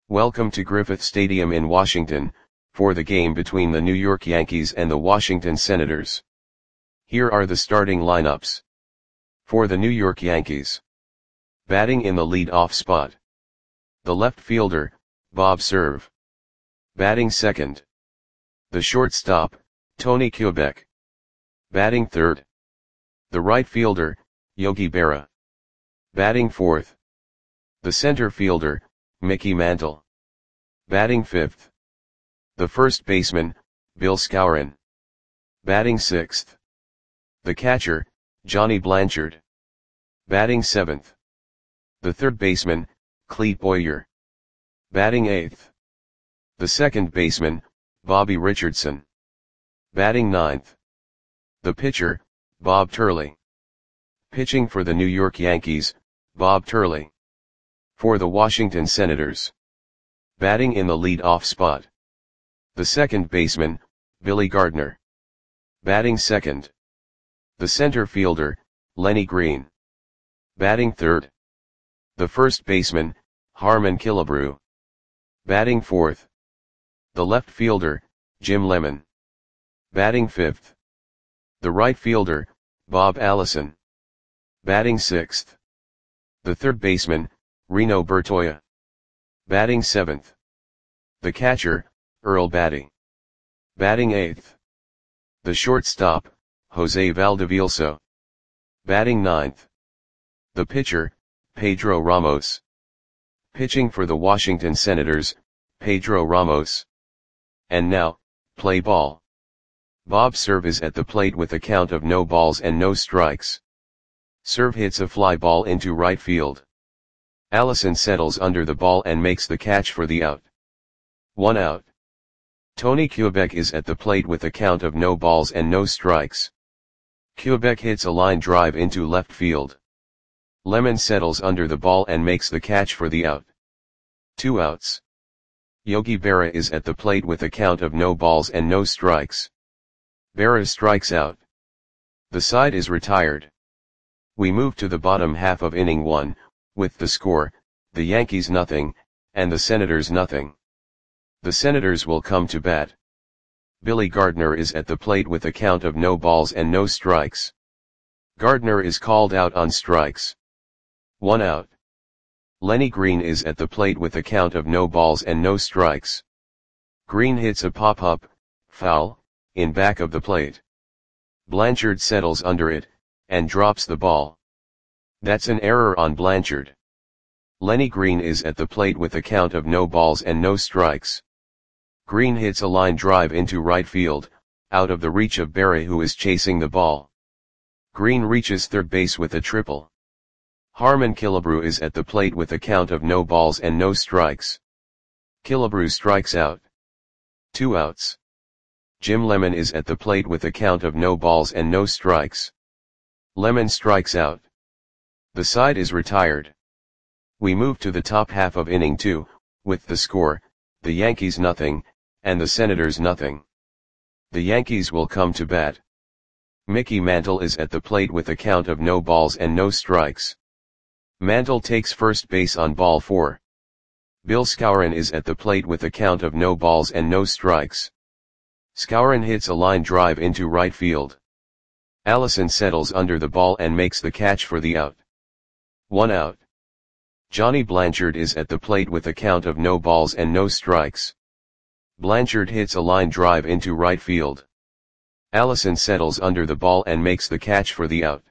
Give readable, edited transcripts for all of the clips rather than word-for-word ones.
Welcome to Griffith Stadium in Washington, for the game between the New York Yankees and the Washington Senators. Here are the starting lineups. For the New York Yankees. Batting in the lead-off spot. The left fielder, Bob Cerv. Batting second. The shortstop, Tony Kubek. Batting third. The right fielder, Yogi Berra. Batting fourth. The center fielder, Mickey Mantle. Batting fifth. The first baseman, Bill Skowron. Batting sixth. The catcher, Johnny Blanchard. Batting seventh. The third baseman, Clete Boyer. Batting eighth. The second baseman, Bobby Richardson. Batting ninth. The pitcher, Bob Turley. Pitching for the New York Yankees, Bob Turley. For the Washington Senators. Batting in the lead-off spot. The second baseman, Billy Gardner. Batting second. The center fielder, Lenny Green. Batting third. The first baseman, Harmon Killebrew. Batting fourth. The left fielder, Jim Lemon. Batting fifth. The right fielder, Bob Allison. Batting sixth. The third baseman, Reno Bertoia. Batting seventh. The catcher, Earl Batty. Batting eighth. The shortstop, Jose Valdevielso. Batting ninth. The pitcher, Pedro Ramos. Pitching for the Washington Senators, Pedro Ramos. And now, play ball. Bob Cerv is at the plate with a count of no balls and no strikes. Cerv hits a fly ball into right field. Allison settles under the ball and makes the catch for the out. 1 out. Tony Kubek is at the plate with a count of no balls and no strikes. Kubek hits a line drive into left field. Lemon settles under the ball and makes the catch for the out. 2 outs. Yogi Berra is at the plate with a count of no balls and no strikes. Berra strikes out. The side is retired. We move to the bottom half of inning 1, with the score, the Yankees nothing, and the Senators nothing. The Senators will come to bat. Billy Gardner is at the plate with a count of no balls and no strikes. Gardner is called out on strikes. 1 out. Lenny Green is at the plate with a count of no balls and no strikes. Green hits a pop-up, foul, in back of the plate. Blanchard settles under it, and drops the ball. That's an error on Blanchard. Lenny Green is at the plate with a count of no balls and no strikes. Green hits a line drive into right field, out of the reach of Berra, who is chasing the ball. Green reaches third base with a triple. Harmon Killebrew is at the plate with a count of no balls and no strikes. Killebrew strikes out. 2 outs. Jim Lemon is at the plate with a count of no balls and no strikes. Lemon strikes out. The side is retired. We move to the top half of inning 2, with the score, the Yankees nothing, and the Senators nothing. The Yankees will come to bat. Mickey Mantle is at the plate with a count of no balls and no strikes. Mantle takes first base on ball 4. Bill Skowron is at the plate with a count of no balls and no strikes. Skowron hits a line drive into right field. Allison settles under the ball and makes the catch for the out. 1 out. Johnny Blanchard is at the plate with a count of no balls and no strikes. Blanchard hits a line drive into right field. Allison settles under the ball and makes the catch for the out.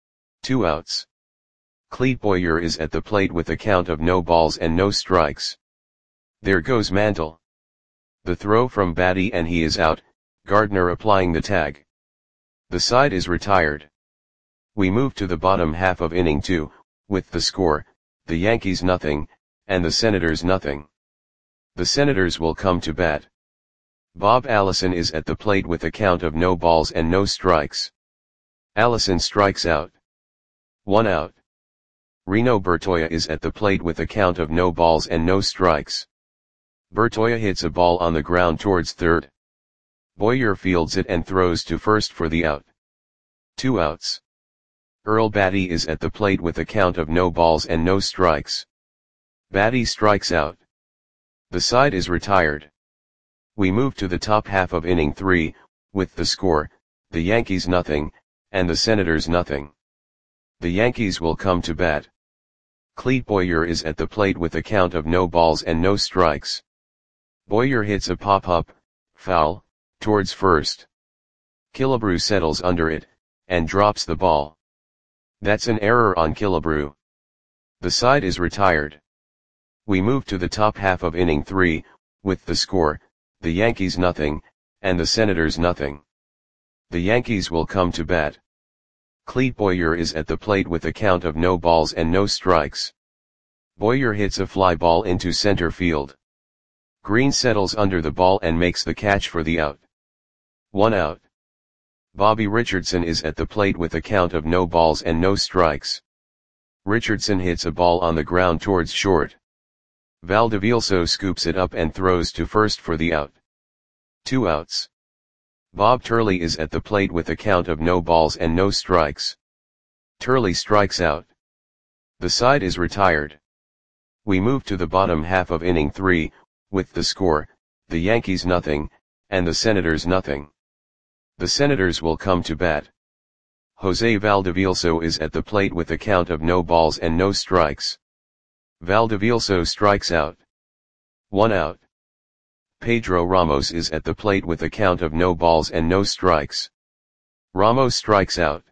2 outs. Clete Boyer is at the plate with a count of no balls and no strikes. There goes Mantle. The throw from Batty and he is out, Gardner applying the tag. The side is retired. We move to the bottom half of inning 2, with the score, the Yankees nothing, and the Senators nothing. The Senators will come to bat. Bob Allison is at the plate with a count of no balls and no strikes. Allison strikes out. 1 out. Reno Bertoia is at the plate with a count of no balls and no strikes. Bertoia hits a ball on the ground towards third. Boyer fields it and throws to first for the out. 2 outs. Earl Batty is at the plate with a count of no balls and no strikes. Batty strikes out. The side is retired. We move to the top half of inning 3, with the score, the Yankees nothing, and the Senators nothing. The Yankees will come to bat. Clete Boyer is at the plate with a count of no balls and no strikes. Boyer hits a pop-up, foul, towards first. Killebrew settles under it, and drops the ball. That's an error on Killebrew. The side is retired. We move to the top half of inning 3, with the score, the Yankees nothing, and the Senators nothing. The Yankees will come to bat. Clete Boyer is at the plate with a count of no balls and no strikes. Boyer hits a fly ball into center field. Green settles under the ball and makes the catch for the out. 1 out. Bobby Richardson is at the plate with a count of no balls and no strikes. Richardson hits a ball on the ground towards short. Valdevilso scoops it up and throws to first for the out. 2 outs. Bob Turley is at the plate with a count of no balls and no strikes. Turley strikes out. The side is retired. We move to the bottom half of inning 3, with the score, the Yankees nothing, and the Senators nothing. The Senators will come to bat. Jose Valdevilso is at the plate with a count of no balls and no strikes. Valdevilso strikes out. 1 out. Pedro Ramos is at the plate with a count of no balls and no strikes. Ramos strikes out.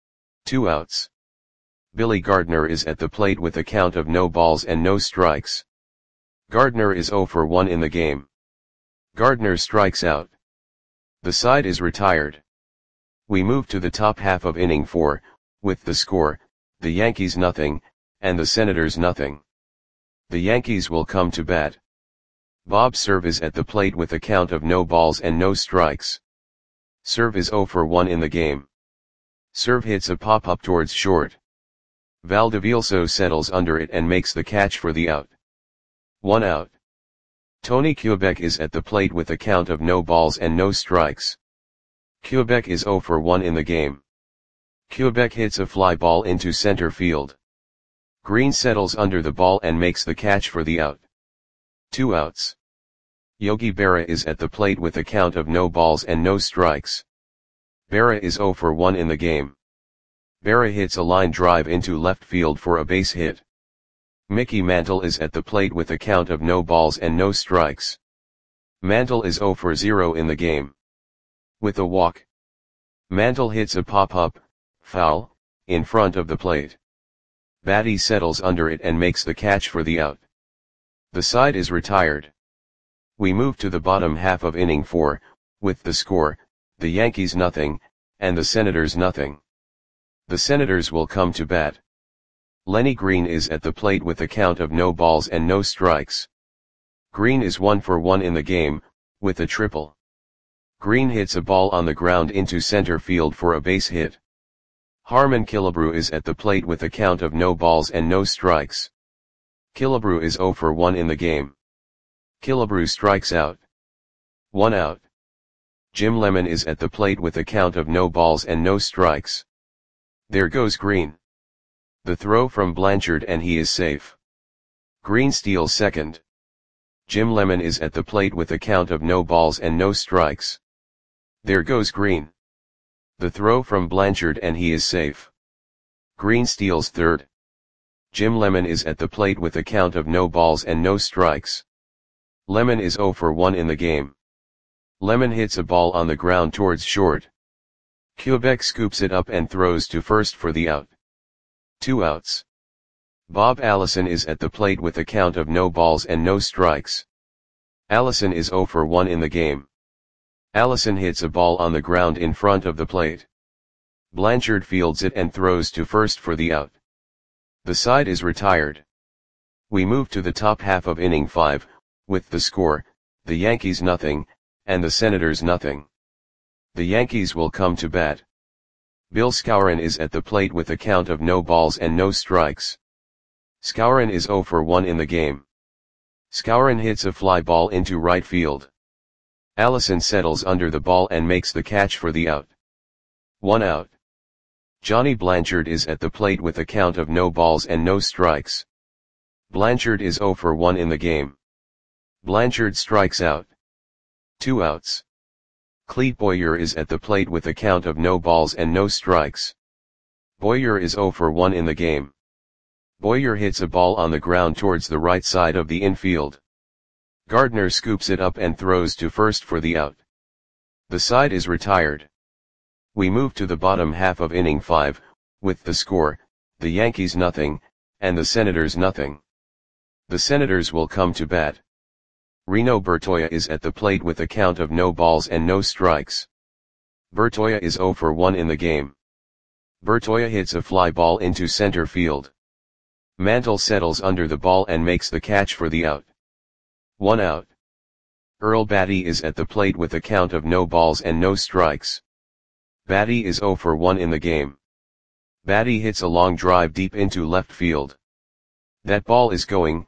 2 outs. Billy Gardner is at the plate with a count of no balls and no strikes. Gardner is 0 for 1 in the game. Gardner strikes out. The side is retired. We move to the top half of inning 4, with the score, the Yankees nothing, and the Senators nothing. The Yankees will come to bat. Bob Cerv is at the plate with a count of no balls and no strikes. Cerv is 0 for 1 in the game. Cerv hits a pop-up towards short. Valdevilso settles under it and makes the catch for the out. 1 out. Tony Quebec is at the plate with a count of no balls and no strikes. Quebec is 0 for 1 in the game. Quebec hits a fly ball into center field. Green settles under the ball and makes the catch for the out. 2 outs. Yogi Berra is at the plate with a count of no balls and no strikes. Berra is 0 for 1 in the game. Berra hits a line drive into left field for a base hit. Mickey Mantle is at the plate with a count of no balls and no strikes. Mantle is 0 for 0 in the game. With a walk. Mantle hits a pop-up, foul, in front of the plate. Batty settles under it and makes the catch for the out. The side is retired. We move to the bottom half of inning 4, with the score, the Yankees nothing, and the Senators nothing. The Senators will come to bat. Lenny Green is at the plate with a count of no balls and no strikes. Green is 1 for 1 in the game, with a triple. Green hits a ball on the ground into center field for a base hit. Harmon Killebrew is at the plate with a count of no balls and no strikes. Killebrew is 0 for 1 in the game. Killebrew strikes out. 1 out. Jim Lemon is at the plate with a count of no balls and no strikes. There goes Green. The throw from Blanchard and he is safe. Green steals second. Jim Lemon is at the plate with a count of no balls and no strikes. There goes Green. The throw from Blanchard and he is safe. Green steals third. Jim Lemon is at the plate with a count of no balls and no strikes. Lemon is 0 for 1 in the game. Lemon hits a ball on the ground towards short. Quebec scoops it up and throws to first for the out. 2 outs. Bob Allison is at the plate with a count of no balls and no strikes. Allison is 0 for 1 in the game. Allison hits a ball on the ground in front of the plate. Blanchard fields it and throws to first for the out. The side is retired. We move to the top half of inning 5, with the score, the Yankees nothing, and the Senators nothing. The Yankees will come to bat. Bill Skowron is at the plate with a count of no balls and no strikes. Skowron is 0 for 1 in the game. Skowron hits a fly ball into right field. Allison settles under the ball and makes the catch for the out. 1 out. Johnny Blanchard is at the plate with a count of no balls and no strikes. Blanchard is 0 for 1 in the game. Blanchard strikes out. 2 outs. Clete Boyer is at the plate with a count of no balls and no strikes. Boyer is 0 for 1 in the game. Boyer hits a ball on the ground towards the right side of the infield. Gardner scoops it up and throws to first for the out. The side is retired. We move to the bottom half of inning 5, with the score, the Yankees nothing, and the Senators nothing. The Senators will come to bat. Reno Bertoia is at the plate with a count of no balls and no strikes. Bertoia is 0 for 1 in the game. Bertoia hits a fly ball into center field. Mantle settles under the ball and makes the catch for the out. 1 out. Earl Batty is at the plate with a count of no balls and no strikes. Batty is 0 for 1 in the game. Batty hits a long drive deep into left field. That ball is going,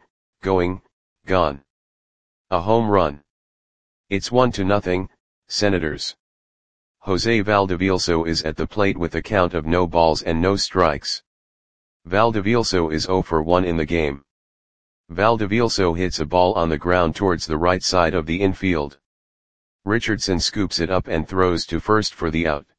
gone. A home run. It's 1-0, Senators. Jose Valdevielso is at the plate with a count of no balls and no strikes. Valdevielso is 0 for 1 in the game. Valdevielso hits a ball on the ground towards the right side of the infield. Richardson scoops it up and throws to first for the out.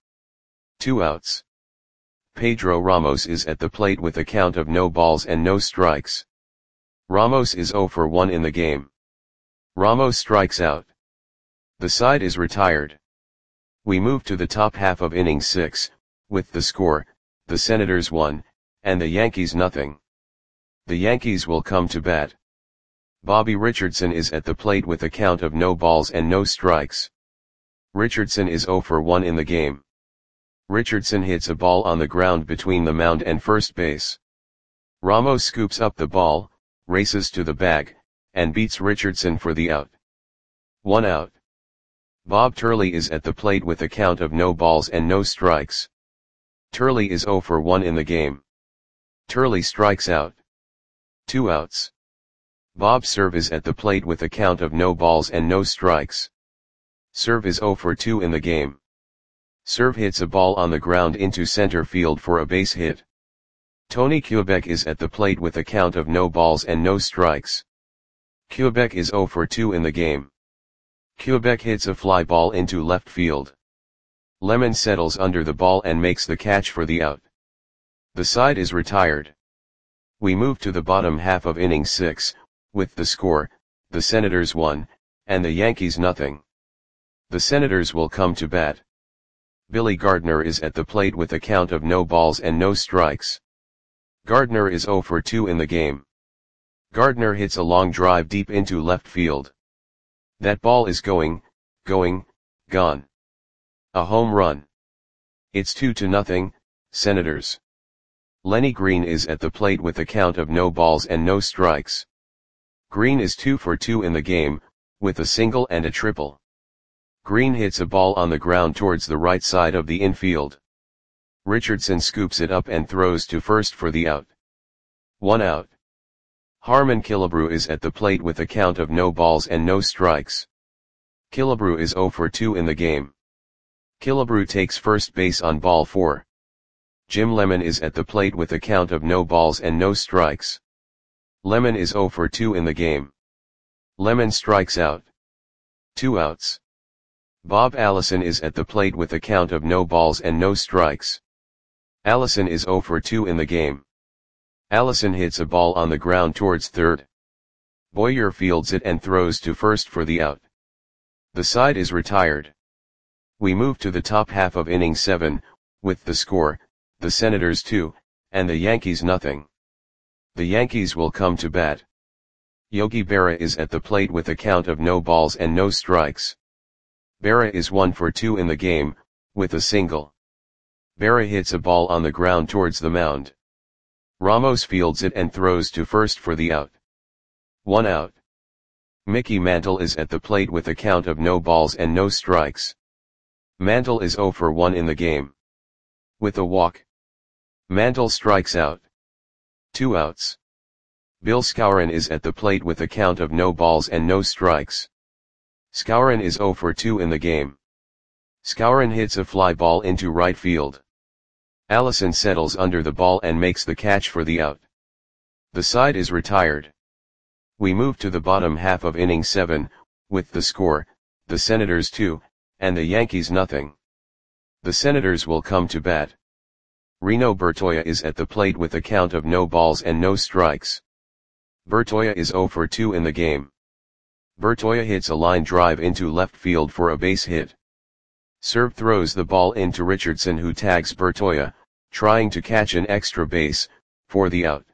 2 outs. Pedro Ramos is at the plate with a count of no balls and no strikes. Ramos is 0 for 1 in the game. Ramos strikes out. The side is retired. We move to the top half of inning 6, with the score, the Senators 1, and the Yankees nothing. The Yankees will come to bat. Bobby Richardson is at the plate with a count of no balls and no strikes. Richardson is 0 for 1 in the game. Richardson hits a ball on the ground between the mound and first base. Ramos scoops up the ball, races to the bag, and beats Richardson for the out. 1 out. Bob Turley is at the plate with a count of no balls and no strikes. Turley is 0 for 1 in the game. Turley strikes out. 2 outs. Bob Cerv is at the plate with a count of no balls and no strikes. Cerv is 0 for 2 in the game. Cerv hits a ball on the ground into center field for a base hit. Tony Quebec is at the plate with a count of no balls and no strikes. Quebec is 0 for 2 in the game. Quebec hits a fly ball into left field. Lemon settles under the ball and makes the catch for the out. The side is retired. We move to the bottom half of inning 6, with the score, the Senators 1, and the Yankees nothing. The Senators will come to bat. Billy Gardner is at the plate with a count of no balls and no strikes. Gardner is 0 for 2 in the game. Gardner hits a long drive deep into left field. That ball is going, gone. A home run. It's 2-0, Senators. Lenny Green is at the plate with a count of no balls and no strikes. Green is 2 for 2 in the game, with a single and a triple. Green hits a ball on the ground towards the right side of the infield. Richardson scoops it up and throws to first for the out. 1 out. Harmon Killebrew is at the plate with a count of no balls and no strikes. Killebrew is 0 for 2 in the game. Killebrew takes first base on ball 4. Jim Lemon is at the plate with a count of no balls and no strikes. Lemon is 0 for 2 in the game. Lemon strikes out. 2 outs. Bob Allison is at the plate with a count of no balls and no strikes. Allison is 0 for 2 in the game. Allison hits a ball on the ground towards third. Boyer fields it and throws to first for the out. The side is retired. We move to the top half of inning 7, with the score, the Senators 2, and the Yankees nothing. The Yankees will come to bat. Yogi Berra is at the plate with a count of no balls and no strikes. Berra is 1 for 2 in the game, with a single. Berra hits a ball on the ground towards the mound. Ramos fields it and throws to first for the out. 1 out. Mickey Mantle is at the plate with a count of no balls and no strikes. Mantle is 0 for 1 in the game. With a walk. Mantle strikes out. 2 outs. Bill Skowron is at the plate with a count of no balls and no strikes. Skowron is 0 for 2 in the game. Skowron hits a fly ball into right field. Allison settles under the ball and makes the catch for the out. The side is retired. We move to the bottom half of inning 7, with the score, the Senators 2, and the Yankees nothing. The Senators will come to bat. Reno Bertoia is at the plate with a count of no balls and no strikes. Bertoia is 0 for 2 in the game. Bertoia hits a line drive into left field for a base hit. Serve throws the ball into Richardson, who tags Bertoia, trying to catch an extra base, for the out.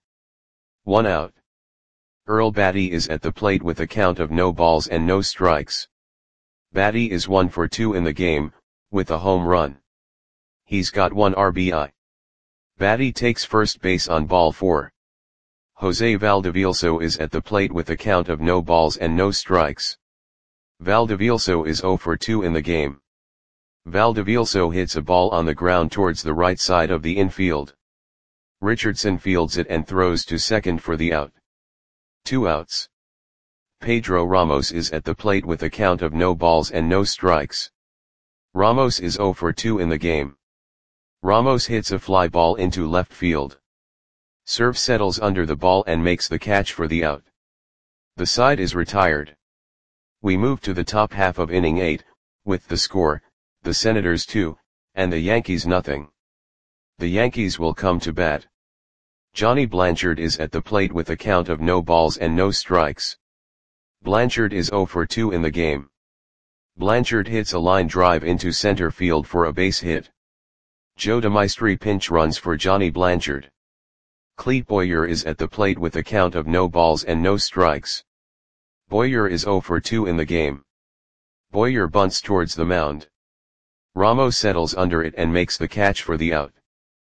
1 out. Earl Batty is at the plate with a count of no balls and no strikes. Batty is 1 for 2 in the game, with a home run. He's got 1 RBI. Batty takes first base on ball 4. Jose Valdevielso is at the plate with a count of no balls and no strikes. Valdevielso is 0 for 2 in the game. Valdevielso hits a ball on the ground towards the right side of the infield. Richardson fields it and throws to second for the out. 2 outs. Pedro Ramos is at the plate with a count of no balls and no strikes. Ramos is 0 for 2 in the game. Ramos hits a fly ball into left field. Serve settles under the ball and makes the catch for the out. The side is retired. We move to the top half of inning 8, with the score, the Senators 2, and the Yankees nothing. The Yankees will come to bat. Johnny Blanchard is at the plate with a count of no balls and no strikes. Blanchard is 0 for 2 in the game. Blanchard hits a line drive into center field for a base hit. Joe DeMaestri pinch runs for Johnny Blanchard. Clete Boyer is at the plate with a count of no balls and no strikes. Boyer is 0 for 2 in the game. Boyer bunts towards the mound. Ramos settles under it and makes the catch for the out.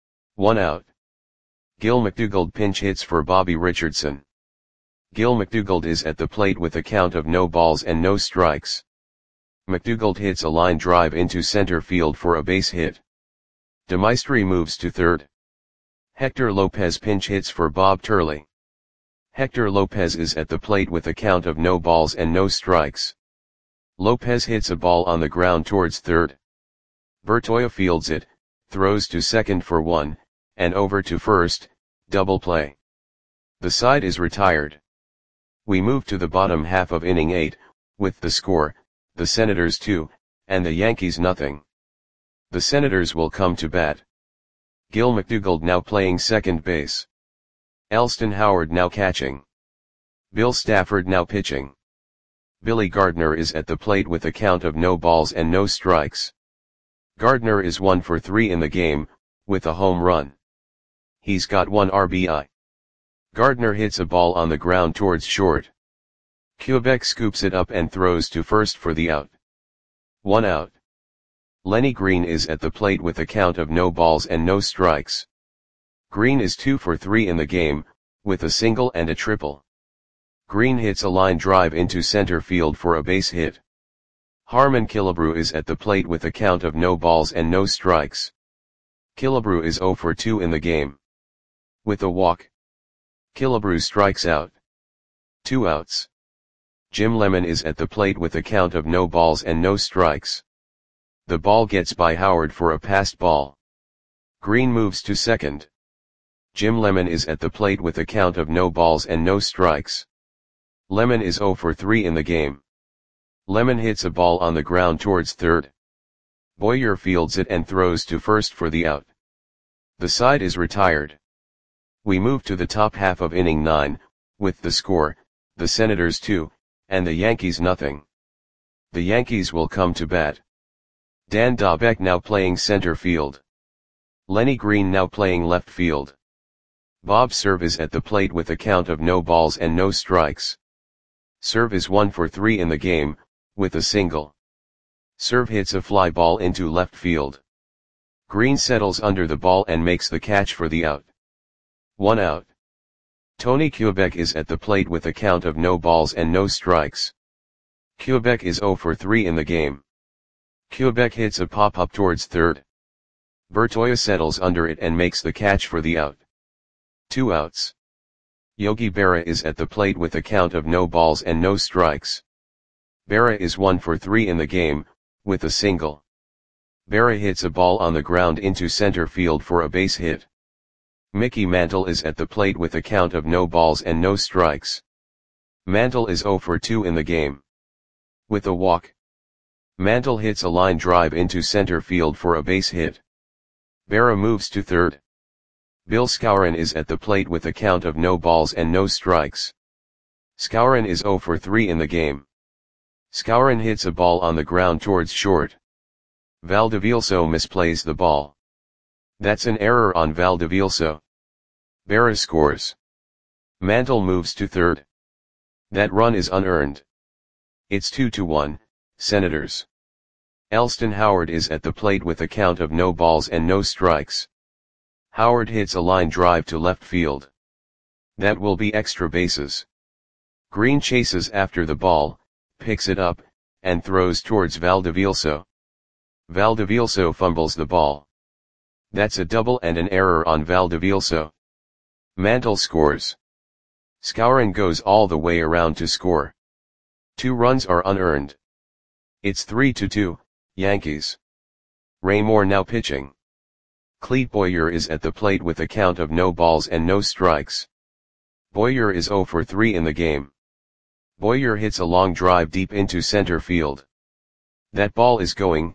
1 out. Gil McDougald pinch hits for Bobby Richardson. Gil McDougald is at the plate with a count of no balls and no strikes. McDougald hits a line drive into center field for a base hit. DeMaestri moves to third. Hector Lopez pinch hits for Bob Turley. Hector Lopez is at the plate with a count of no balls and no strikes. Lopez hits a ball on the ground towards third. Bertoia fields it, throws to second for 1, and over to first, double play. The side is retired. We move to the bottom half of inning 8, with the score, the Senators 2, and the Yankees nothing. The Senators will come to bat. Gil McDougald now playing second base. Elston Howard now catching. Bill Stafford now pitching. Billy Gardner is at the plate with a count of no balls and no strikes. Gardner is 1 for 3 in the game, with a home run. He's got 1 RBI. Gardner hits a ball on the ground towards short. Quebec scoops it up and throws to first for the out. 1 out. Lenny Green is at the plate with a count of no balls and no strikes. Green is 2 for 3 in the game, with a single and a triple. Green hits a line drive into center field for a base hit. Harmon Killebrew is at the plate with a count of no balls and no strikes. Killebrew is 0 for 2 in the game. With a walk, Killebrew strikes out. 2 outs. Jim Lemon is at the plate with a count of no balls and no strikes. The ball gets by Howard for a passed ball. Green moves to second. Jim Lemon is at the plate with a count of no balls and no strikes. Lemon is 0 for 3 in the game. Lemon hits a ball on the ground towards third. Boyer fields it and throws to first for the out. The side is retired. We move to the top half of inning 9, with the score, the Senators 2, and the Yankees nothing. The Yankees will come to bat. Dan Dobek now playing center field. Lenny Green now playing left field. Bob Serve is at the plate with a count of no balls and no strikes. Serve is 1 for 3 in the game, with a single. Serve hits a fly ball into left field. Green settles under the ball and makes the catch for the out. 1 out. Tony Quebec is at the plate with a count of no balls and no strikes. Quebec is 0 for 3 in the game. Quebec hits a pop-up towards third. Bertoia settles under it and makes the catch for the out. 2 outs. Yogi Berra is at the plate with a count of no balls and no strikes. Berra is 1 for 3 in the game, with a single. Berra hits a ball on the ground into center field for a base hit. Mickey Mantle is at the plate with a count of no balls and no strikes. Mantle is 0 for 2 in the game. With a walk, Mantle hits a line drive into center field for a base hit. Berra moves to third. Bill Skowron is at the plate with a count of no balls and no strikes. Skowron is 0 for 3 in the game. Skowron hits a ball on the ground towards short. Valdevilso misplays the ball. That's an error on Valdevilso. Berra scores. Mantle moves to third. That run is unearned. It's 2-1, Senators. Elston Howard is at the plate with a count of no balls and no strikes. Howard hits a line drive to left field. That will be extra bases. Green chases after the ball, picks it up, and throws towards Valdevilso. Valdevilso fumbles the ball. That's a double and an error on Valdevilso. Mantle scores. Skowron goes all the way around to score. 2 runs are unearned. It's 3-2, Yankees. Raymore now pitching. Clete Boyer is at the plate with a count of no balls and no strikes. Boyer is 0 for 3 in the game. Boyer hits a long drive deep into center field. That ball is going,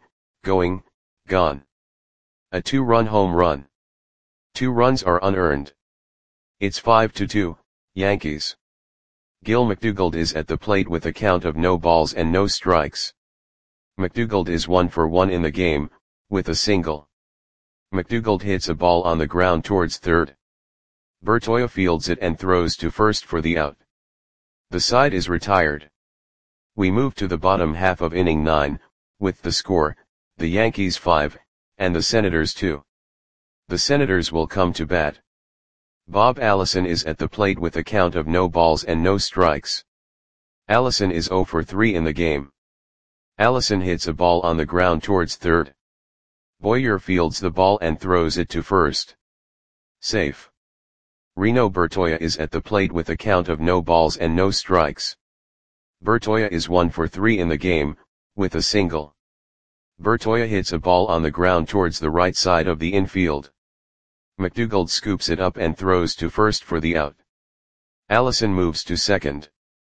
gone. A 2-run home run. 2 runs are unearned. It's 5-2, Yankees. Gil McDougald is at the plate with a count of no balls and no strikes. McDougald is 1 for 1 in the game, with a single. McDougald hits a ball on the ground towards third. Bertoia fields it and throws to first for the out. The side is retired. We move to the bottom half of inning 9, with the score, the Yankees 5, and the Senators 2. The Senators will come to bat. Bob Allison is at the plate with a count of no balls and no strikes. Allison is 0 for 3 in the game. Allison hits a ball on the ground towards third. Boyer fields the ball and throws it to first. Safe. Reno Bertoia is at the plate with a count of no balls and no strikes. Bertoia is 1 for 3 in the game, with a single. Bertoia hits a ball on the ground towards the right side of the infield. McDougald scoops it up and throws to first for the out. Allison moves to second.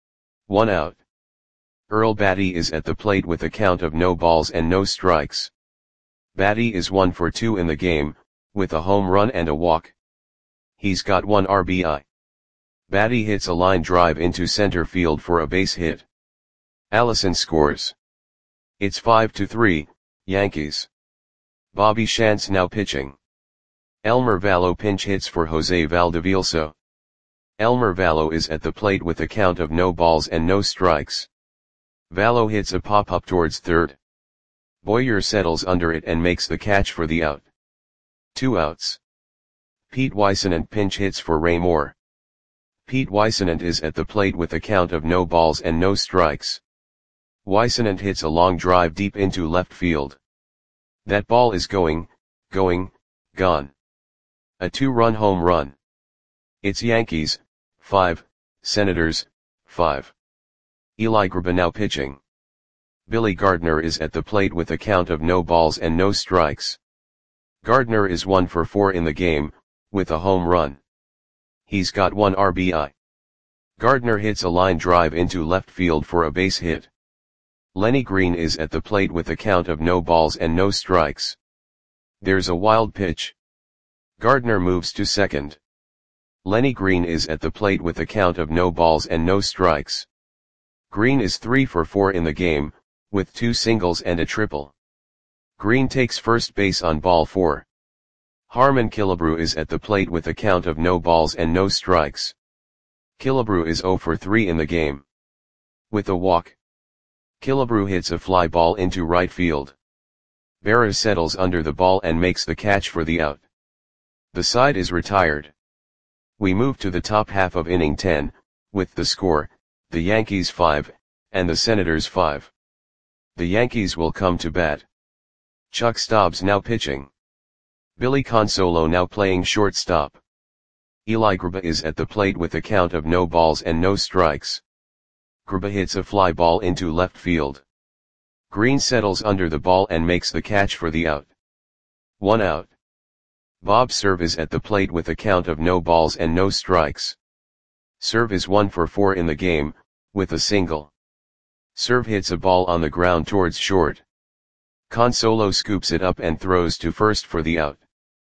1 out. Earl Batty is at the plate with a count of no balls and no strikes. Batty is 1 for 2 in the game, with a home run and a walk. He's got 1 RBI. Batty hits a line drive into center field for a base hit. Allison scores. It's 5-3, Yankees. Bobby Shantz now pitching. Elmer Valo pinch hits for Jose Valdevilso. Elmer Valo is at the plate with a count of no balls and no strikes. Valo hits a pop-up towards third. Boyer settles under it and makes the catch for the out. 2 outs. Pete Weissenant pinch hits for Raymore. Pete Weissenant is at the plate with a count of no balls and no strikes. Weissenant hits a long drive deep into left field. That ball is going, gone. A 2-run home run. It's Yankees, 5, Senators, 5. Eli Grba now pitching. Billy Gardner is at the plate with a count of no balls and no strikes. Gardner is 1 for 4 in the game, with a home run. He's got 1 RBI. Gardner hits a line drive into left field for a base hit. Lenny Green is at the plate with a count of no balls and no strikes. There's a wild pitch. Gardner moves to second. Lenny Green is at the plate with a count of no balls and no strikes. Green is 3 for 4 in the game, with 2 singles and a triple. Green takes first base on ball 4. Harmon Killebrew is at the plate with a count of no balls and no strikes. Killebrew is 0 for 3 in the game. With a walk, Killebrew hits a fly ball into right field. Berra settles under the ball and makes the catch for the out. The side is retired. We move to the top half of inning 10, with the score, the Yankees 5, and the Senators 5. The Yankees will come to bat. Chuck Stobbs now pitching. Billy Consolo now playing shortstop. Eli Grba is at the plate with a count of no balls and no strikes. Grba hits a fly ball into left field. Green settles under the ball and makes the catch for the out. 1 out. Bob Cerv is at the plate with a count of no balls and no strikes. Cerv is 1 for 4 in the game, with a single. Serve hits a ball on the ground towards short. Consolo scoops it up and throws to first for the out.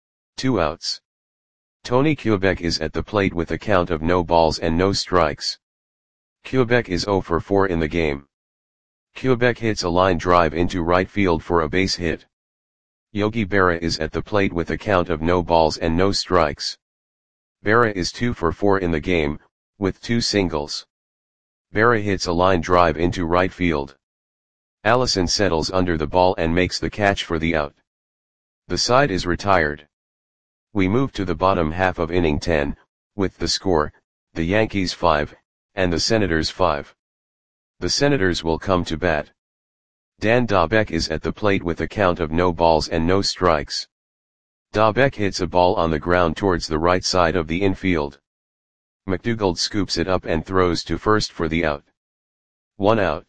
2 outs. Tony Quebec is at the plate with a count of no balls and no strikes. Quebec is 0 for 4 in the game. Quebec hits a line drive into right field for a base hit. Yogi Berra is at the plate with a count of no balls and no strikes. Berra is 2 for 4 in the game, with 2 singles. Berra hits a line drive into right field. Allison settles under the ball and makes the catch for the out. The side is retired. We move to the bottom half of inning 10, with the score, the Yankees 5, and the Senators 5. The Senators will come to bat. Dan Dobek is at the plate with a count of no balls and no strikes. Dobek hits a ball on the ground towards the right side of the infield. McDougald scoops it up and throws to first for the out. 1 out.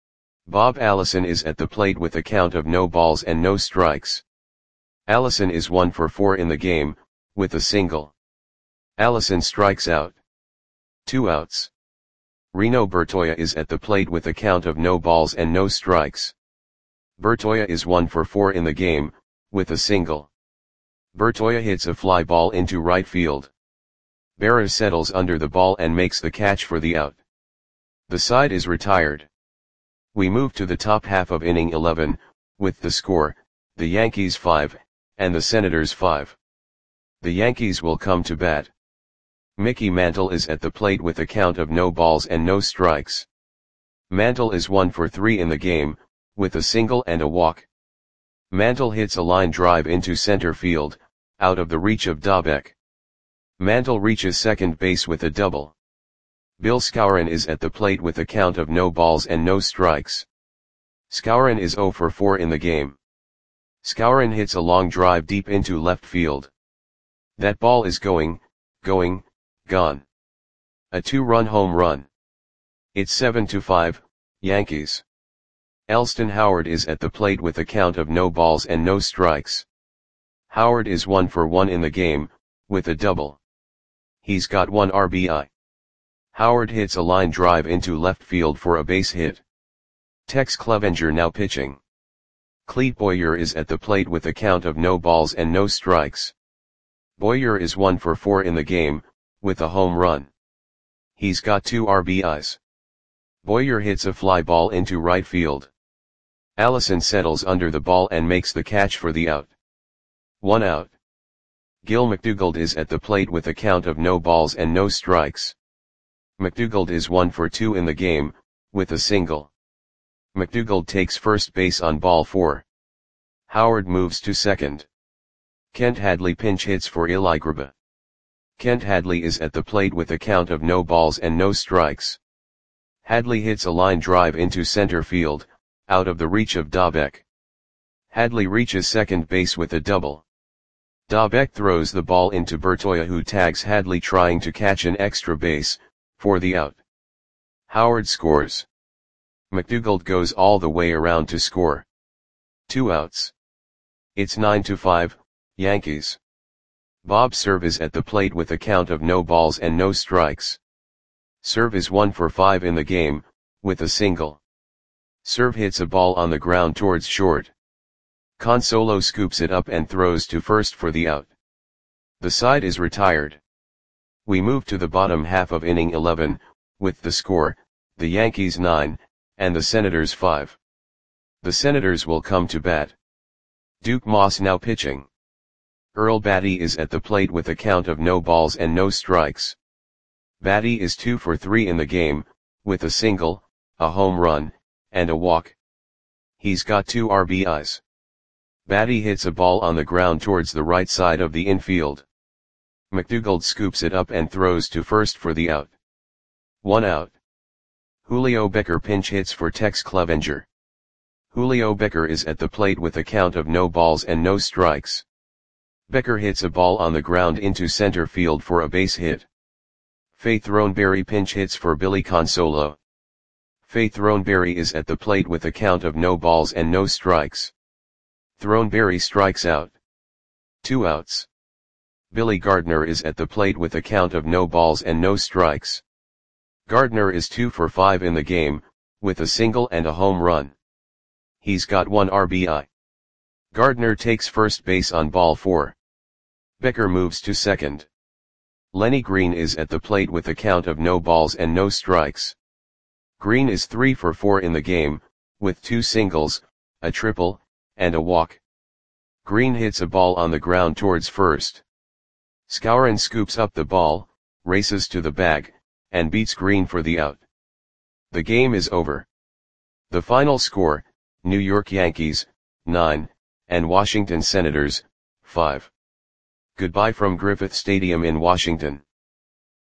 Bob Allison is at the plate with a count of no balls and no strikes. Allison is 1 for 4 in the game, with a single. Allison strikes out. 2 outs. Reno Bertoia is at the plate with a count of no balls and no strikes. Bertoia is 1 for 4 in the game, with a single. Bertoia hits a fly ball into right field. Berra settles under the ball and makes the catch for the out. The side is retired. We move to the top half of inning 11, with the score, the Yankees 5, and the Senators 5. The Yankees will come to bat. Mickey Mantle is at the plate with a count of no balls and no strikes. Mantle is 1 for 3 in the game, with a single and a walk. Mantle hits a line drive into center field, out of the reach of Dobek. Mantle reaches second base with a double. Bill Skowron is at the plate with a count of no balls and no strikes. Skowron is 0 for 4 in the game. Skowron hits a long drive deep into left field. That ball is gone. A 2-run home run. It's 7-5, Yankees. Elston Howard is at the plate with a count of no balls and no strikes. Howard is 1 for 1 in the game, with a double. He's got 1 RBI. Howard hits a line drive into left field for a base hit. Tex Clevenger now pitching. Clete Boyer is at the plate with a count of no balls and no strikes. Boyer is 1 for 4 in the game, with a home run. He's got 2 RBIs. Boyer hits a fly ball into right field. Allison settles under the ball and makes the catch for the out. 1 out. Gil McDougald is at the plate with a count of no balls and no strikes. McDougald is 1 for 2 in the game, with a single. McDougald takes first base on ball 4. Howard moves to second. Kent Hadley pinch hits for Eli Graba. Kent Hadley is at the plate with a count of no balls and no strikes. Hadley hits a line drive into center field, out of the reach of Dobek. Hadley reaches second base with a double. Dobek throws the ball into Bertoia, who tags Hadley trying to catch an extra base, for the out. Howard scores. McDougald goes all the way around to score. 2 outs. It's 9-5, Yankees. Bob Cerv is at the plate with a count of no balls and no strikes. Cerv is 1 for 5 in the game, with a single. Cerv hits a ball on the ground towards short. Consolo scoops it up and throws to first for the out. The side is retired. We move to the bottom half of inning 11, with the score, the Yankees 9, and the Senators 5. The Senators will come to bat. Duke Moss now pitching. Earl Batty is at the plate with a count of no balls and no strikes. Batty is 2 for 3 in the game, with a single, a home run, and a walk. He's got 2 RBIs. Batty hits a ball on the ground towards the right side of the infield. McDougald scoops it up and throws to first for the out. 1 out. Julio Becker pinch hits for Tex Clevenger. Julio Becker is at the plate with a count of no balls and no strikes. Becker hits a ball on the ground into center field for a base hit. Faith Throneberry pinch hits for Billy Consolo. Faith Throneberry is at the plate with a count of no balls and no strikes. Throneberry strikes out. 2 outs. Billy Gardner is at the plate with a count of no balls and no strikes. Gardner is 2 for 5 in the game, with a single and a home run. He's got 1 RBI. Gardner takes first base on ball 4. Becker moves to second. Lenny Green is at the plate with a count of no balls and no strikes. Green is 3 for 4 in the game, with 2 singles, a triple, and a walk. Green hits a ball on the ground towards first. Skowron scoops up the ball, races to the bag, and beats Green for the out. The game is over. The final score, New York Yankees, 9, and Washington Senators, 5. Goodbye from Griffith Stadium in Washington.